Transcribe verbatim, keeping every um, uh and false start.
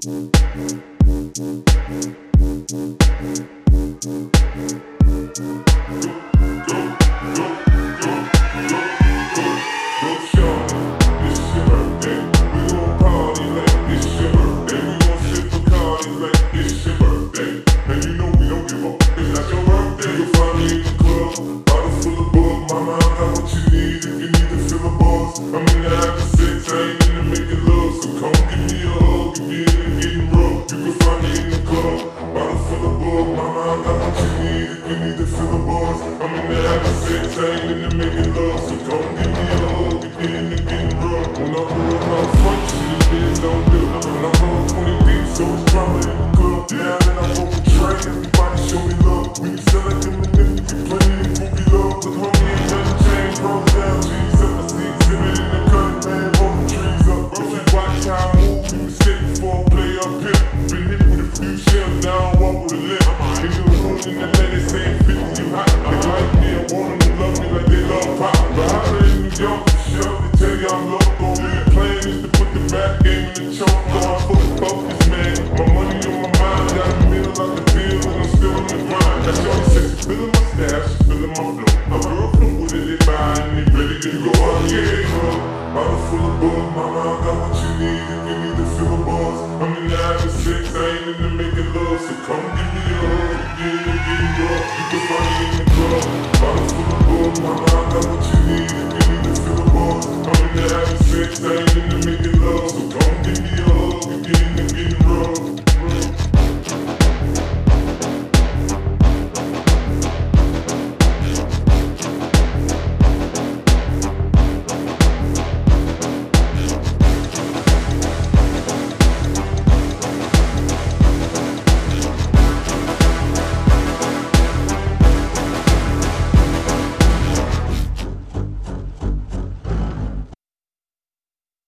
Mama, I got what you need if you need to feel the boss. I'm in the having sex, I ain't in the making